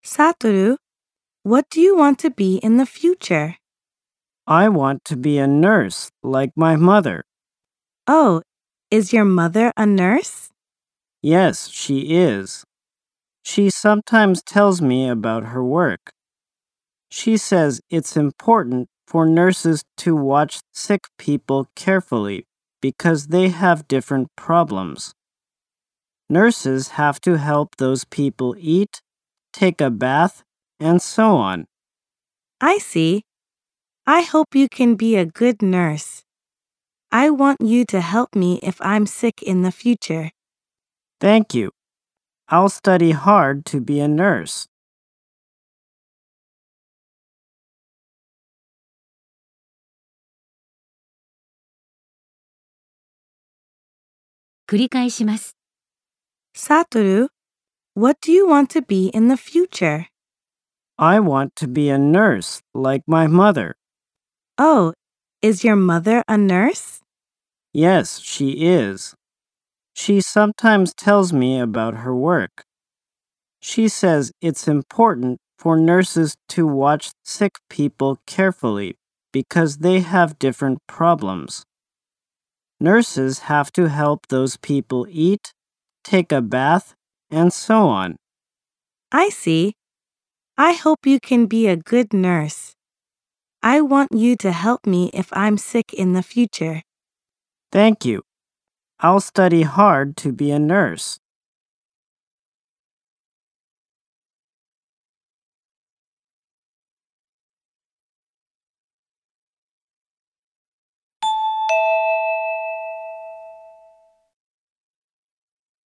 Satoru, what do you want to be in the future? I want to be a nurse like my mother. Oh, is your mother a nurse? Yes, she is. She sometimes tells me about her work. She says it's important for nurses to watch sick people carefully because they have different problems. Nurses have to help those people eat, take a bath, and so on. I see. I hope you can be a good nurse. I want you to help me if I'm sick in the future. Thank you. I'll study hard to be a nurse. 繰り返します。 Satoru, what do you want to be in the future? I want to be a nurse like my mother. Oh, is your mother a nurse? Yes, she is. She sometimes tells me about her work. She says it's important for nurses to watch sick people carefully because they have different problems. Nurses have to help those people eat, take a bath, and so on. I see. I hope you can be a good nurse. I want you to help me if I'm sick in the future. Thank you. I'll study hard to be a nurse.